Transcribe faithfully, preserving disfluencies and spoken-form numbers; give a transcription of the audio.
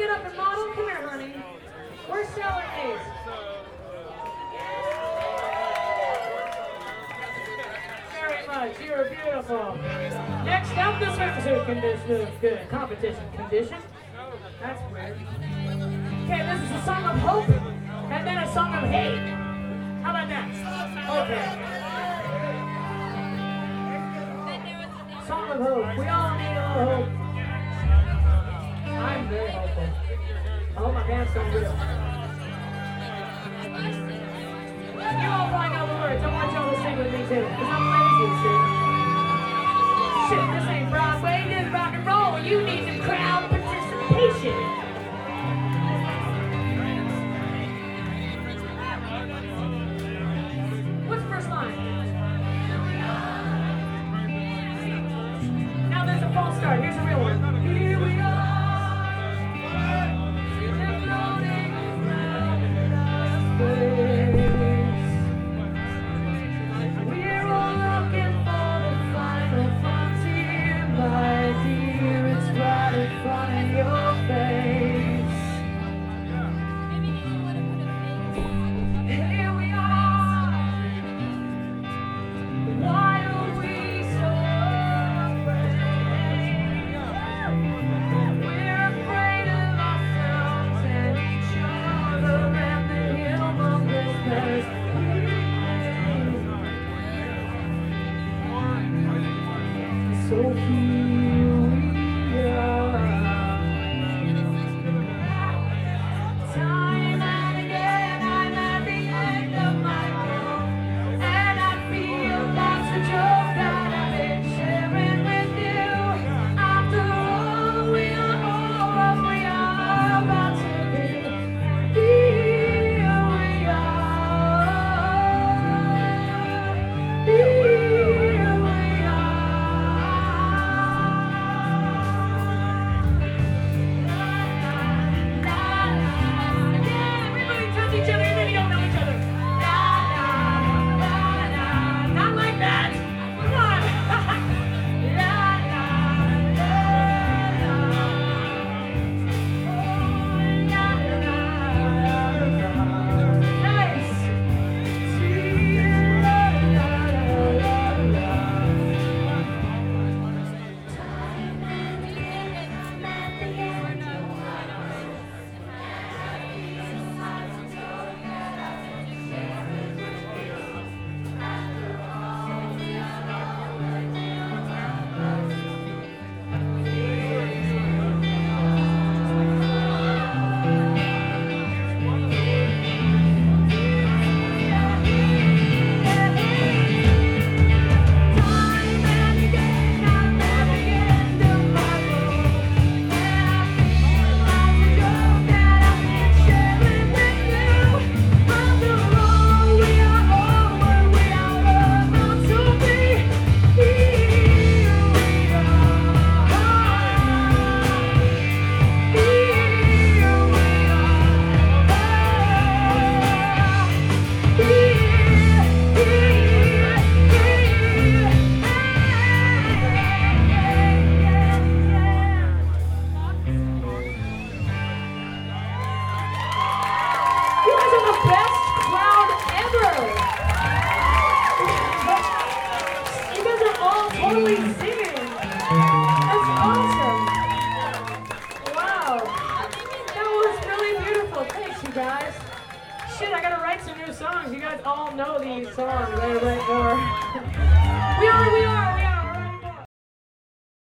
get up and model? Come here, honey. We're selling these. Very much. You're beautiful. Next up, the swimsuit condition. Good. Competition condition. That's weird. Okay, this is a song of hope, and then a song of hate. How about that? Okay. Song of hope. We all need a little hope. I'm very hopeful. I hope my pants don't rip. You all probably know the words. I want y'all to sing with me too, because I'm lazy, shit. Shit, this ain't Broadway, this is rock and roll. You need some crowd participation. What's the first line? Now there's a false start. Here's a real one. Here we are. So here we are. Time and again, I'm at the end of my rope, and I feel that's the joke that I've been sharing with you. After all, we are all what we are about to be. Here we are. Here we are. Totally singing. That's awesome. Wow. That was really beautiful. Thanks, you guys. Shit, I gotta write some new songs. You guys all know these songs. I gotta write more.